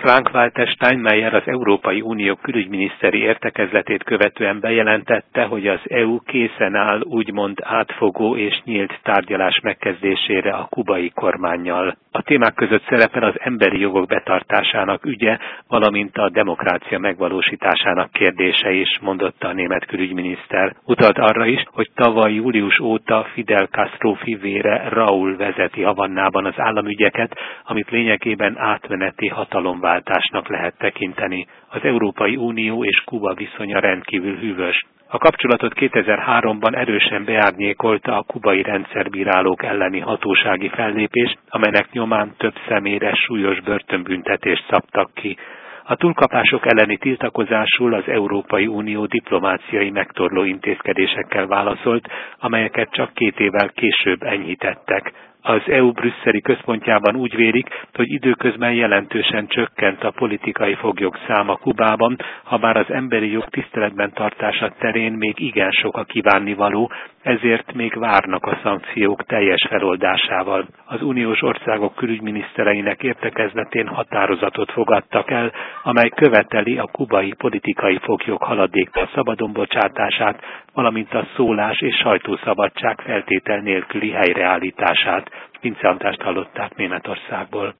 Frank-Walter Steinmeier az Európai Unió külügyminiszteri értekezletét követően bejelentette, hogy az EU készen áll úgymond átfogó és nyílt tárgyalás megkezdésére a kubai kormánnyal. A témák között szerepel az emberi jogok betartásának ügye, valamint a demokrácia megvalósításának kérdése is, mondotta a német külügyminiszter. Utalt arra is, hogy tavaly július óta Fidel Castro fivére Raúl vezeti Havannában az államügyeket, amit lényegében átmeneti hatalomváltásnak lehet tekinteni. Az Európai Unió és Kuba viszonya rendkívül hűvös. A kapcsolatot 2003-ban erősen beárnyékolta a kubai rendszerbírálók elleni hatósági fellépés, amelynek nyomán több személyre súlyos börtönbüntetést szabtak ki. A túlkapások elleni tiltakozásul az Európai Unió diplomáciai megtorló intézkedésekkel válaszolt, amelyeket csak 2 évvel később enyhítettek. Az EU brüsszeli központjában úgy vélik, hogy időközben jelentősen csökkent a politikai foglyok száma Kubában, habár az emberi jog tiszteletben tartása terén még igen sok a kívánnivaló, ezért még várnak a szankciók teljes feloldásával. Az uniós országok külügyminisztereinek értekezletén határozatot fogadtak el, amely követeli a kubai politikai foglyok haladéktalan szabadon bocsátását, valamint a szólás- és sajtószabadság feltétel nélküli helyreállítását. Vince Andrást hallották Németországból.